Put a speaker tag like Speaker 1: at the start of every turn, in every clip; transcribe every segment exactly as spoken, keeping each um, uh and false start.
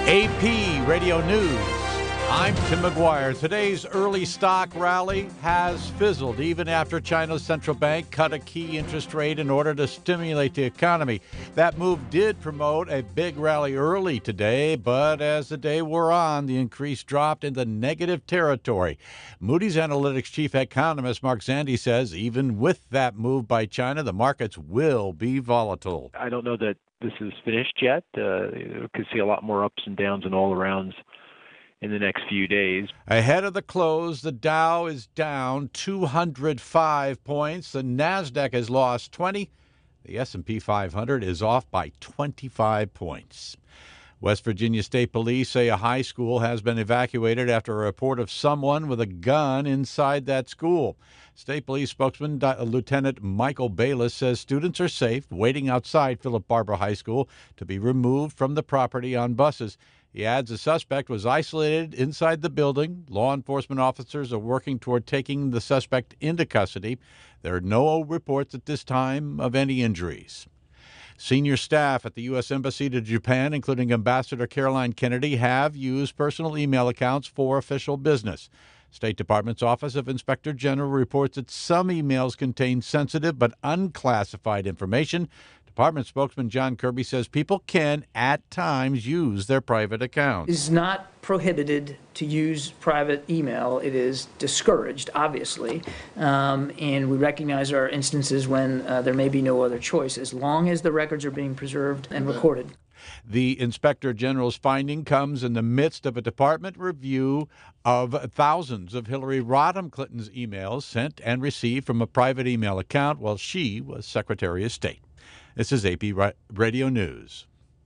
Speaker 1: A P Radio News. I'm Tim McGuire. Today's early stock rally has fizzled even after China's central bank cut a key interest rate in order to stimulate the economy. That move did promote a big rally early today, but as the day wore on, the increase dropped into negative territory. Moody's Analytics chief economist Mark Zandi says even with that move by China, the markets will be volatile.
Speaker 2: I don't know that this is finished yet. Uh, we could see a lot more ups and downs and all-arounds in the next few days.
Speaker 1: Ahead of the close, the Dow is down two hundred five points. The NASDAQ has lost twenty. The S and P five hundred is off by twenty-five points. West Virginia State Police say a high school has been evacuated after a report of someone with a gun inside that school. State Police spokesman Lieutenant Michael Bayless says students are safe, waiting outside Philip Barber High School to be removed from the property on buses. He adds the suspect was isolated inside the building. Law enforcement officers are working toward taking the suspect into custody. There are no reports at this time of any injuries. Senior staff at the U S Embassy to Japan, including Ambassador Caroline Kennedy, have used personal email accounts for official business. State Department's Office of Inspector General reports that some emails contain sensitive but unclassified information. Department spokesman John Kirby says people can, at times, use their private accounts.
Speaker 3: It is not prohibited to use private email. It is discouraged, obviously, um, and we recognize there are instances when uh, there may be no other choice, as long as the records are being preserved and recorded.
Speaker 1: The Inspector General's finding comes in the midst of a department review of thousands of Hillary Rodham Clinton's emails sent and received from a private email account while she was Secretary of State. This is A P Radio News.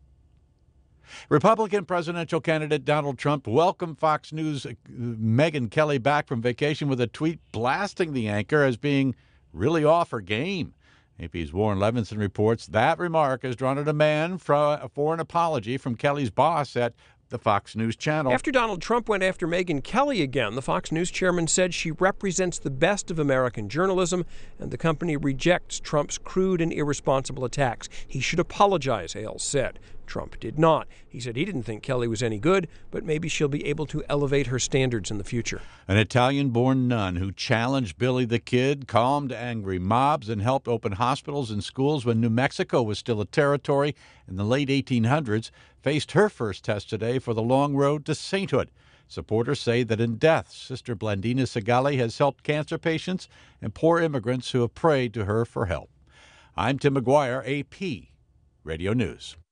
Speaker 1: Republican presidential candidate Donald Trump welcomed Fox News' Megyn Kelly back from vacation with a tweet blasting the anchor as being really off her game. A P's Warren Levinson reports that remark has drawn a demand for, for an apology from Kelly's boss at the Fox News channel.
Speaker 4: After Donald Trump went after Megyn Kelly again, the Fox News chairman said she represents the best of American journalism, and the company rejects Trump's crude and irresponsible attacks. He should apologize, Hale said. Trump did not. He said he didn't think Kelly was any good, but maybe she'll be able to elevate her standards in the future.
Speaker 1: An Italian-born nun who challenged Billy the Kid, calmed angry mobs, and helped open hospitals and schools when New Mexico was still a territory in the late eighteen hundreds, faced her first test today for the long road to sainthood. Supporters say that in death, Sister Blandina Segali has helped cancer patients and poor immigrants who have prayed to her for help. I'm Tim McGuire, A P Radio News.